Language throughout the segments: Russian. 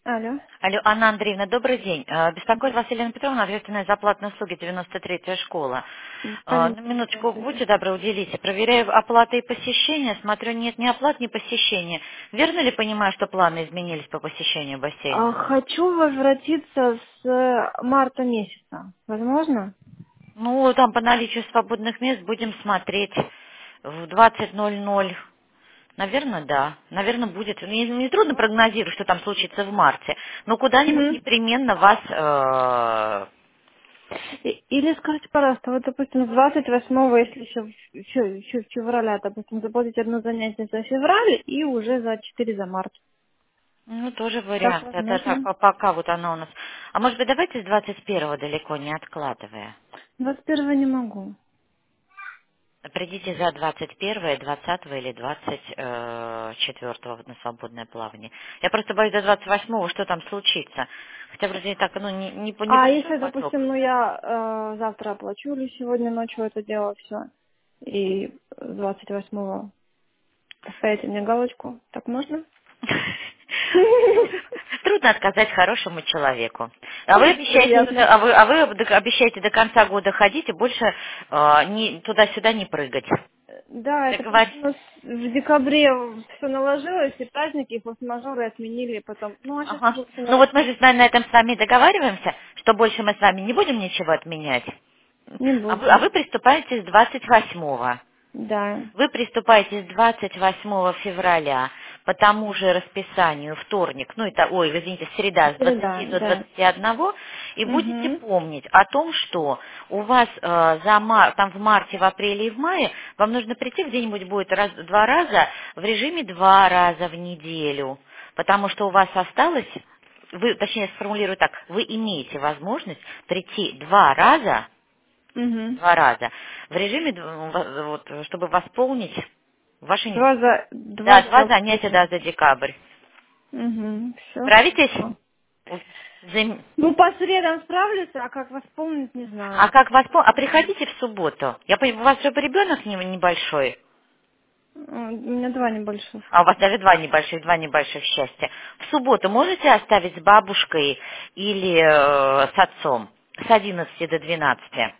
Алло. Алло, Анна Андреевна, добрый день. Беспокоит вас Елена Петровна, ответственная за платные услуги, 93-я школа. На минуточку, Здравствуйте. будьте добры, уделите. Проверяю оплаты и посещения. Смотрю, нет ни оплат, ни посещения. Верно ли понимаю, что планы изменились по посещению бассейна? Хочу возвратиться с марта месяца. Возможно? Ну, там по наличию свободных мест будем смотреть в 20:00. Наверное, да. Наверное, будет. Не трудно прогнозировать, что там случится в марте, но куда-нибудь Мгм. непременно вас Или скажите, пожалуйста, вот, допустим, с 28-го, если еще февраля, допустим, заплатить одно занятие за февраль и уже за 4 за март. ну, тоже Так вариант. Это так, возможно? пока вот оно у нас. А может быть, давайте с 21-го далеко не откладывая. 21-го не могу. Придите за 21-го, 20-го или 24-го на свободное плавание. Я просто боюсь до 28-го, что там случится. Хотя вроде так, ну, А небольшой если, поток. допустим, я завтра оплачу или сегодня ночью это дело все, и 28-го поставите мне галочку, так можно? Ну, трудно отказать хорошему человеку. А вы обещаете Приятно. туда, обещаете до конца года ходить и больше туда-сюда не прыгать. Да, это просто Договорились? у нас в декабре все наложилось, и праздники, и форс-мажоры отменили потом. Ну, а сейчас Ага. уже все Ну вот мы наладилось. же на этом с вами договариваемся, что больше мы с вами не будем ничего отменять. Не А вы будем. приступаете с 28-го. Да. Вы приступаете с 28 февраля по тому же расписанию, вторник, ну это, ой, извините, среда с Среда, 20 до да. 21, и будете Угу. помнить о том, что у вас там в марте, в апреле и в мае вам нужно прийти где-нибудь будет два раза в режиме 2 раза в неделю, потому что у вас осталось, точнее сформулирую так, вы имеете возможность прийти 2 раза Угу. 2 раза. В режиме, вот, чтобы восполнить ваши... Два Да, два за занятия, да, за декабрь. Угу. Все Справитесь? хорошо. Займ- Ну, по средам справлюсь, а как восполнить, не А знаю. как А приходите в субботу. Я понимаю, у вас же ребенок небольшой. У меня два небольших. А у вас даже два небольших счастья. В субботу можете оставить с бабушкой или с отцом? С 11 до 12.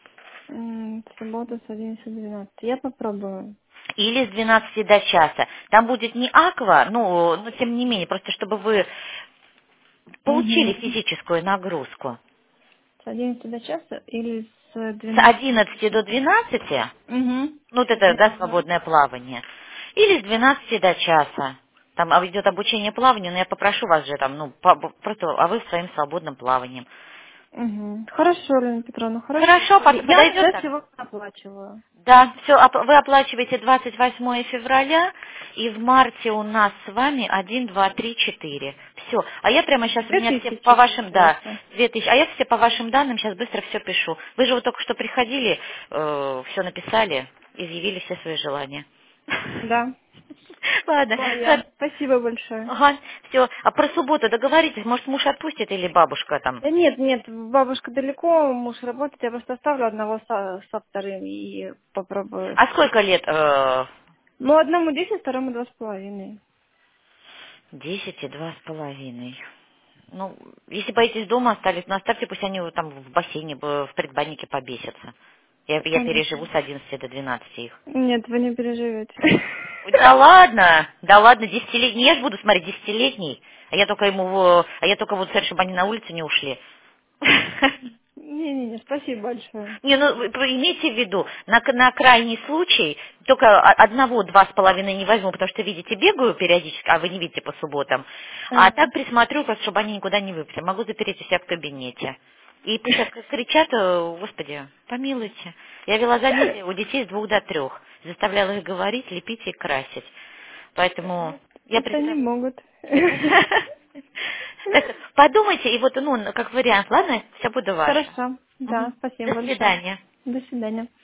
Суббота с 11 до 12. Я попробую. Или с 12 до 1 часа. Там будет не аква, ну, но тем не менее, просто чтобы вы получили Угу. физическую нагрузку. С 11 до часа или с С 12 до 11 до 12, Угу. ну вот это, да, Поняла. свободное плавание, или с 12 до 1 часа. Там идет обучение плаванию, но я попрошу вас же там, ну, просто, а вы своим свободным плаванием. Угу. Хорошо, Лена Петровна, хорошо. Хорошо, Я подойдет тогда так? сегодня оплачиваю. Да, все, вы оплачиваете 28 февраля, и в марте у нас с вами 1, 2, 3, 4. Все. А я прямо сейчас, у меня все по 2000 вашим, да, получается. 2000, а я все по вашим данным сейчас быстро все пишу. Вы же вот только что приходили, все написали, изъявили все свои желания. Да. Ладно, Ой, я. Спасибо большое. ага, все. А про субботу договоритесь, может, муж отпустит или бабушка там? Да нет, нет, бабушка далеко, муж работает, я просто оставлю одного со вторым и попробую. А сколько лет? Ну, одному 10, второму 2,5. 10 и 2,5. Ну, если боитесь дома оставить, ну оставьте, пусть они там в бассейне, в предбаннике побесятся. Я переживу Конечно. с 11 до 12 их. Нет, вы не переживете. Ой, да ладно, 10-летний, я же буду смотреть 10-летний, а я только вот смотрю, чтобы они на улицу не ушли. Не-не-не, спасибо большое. Не, ну вы имейте в виду, на крайний случай только одного 2,5 не возьму, потому что, видите, бегаю периодически, а вы не видите по субботам. А Ага. так присмотрю, просто чтобы они никуда не выпали. Могу запереть у себя в кабинете. И пусть как кричат, господи, помилуйте. Я вела занятия у детей с 2 до 3, заставляла их говорить, лепить и красить. Поэтому я Это не представляю. могут. Так, подумайте, и вот, ну, как вариант, ладно? Все буду ваше. Хорошо. Да, Мгм. спасибо До большое. свидания. До свидания.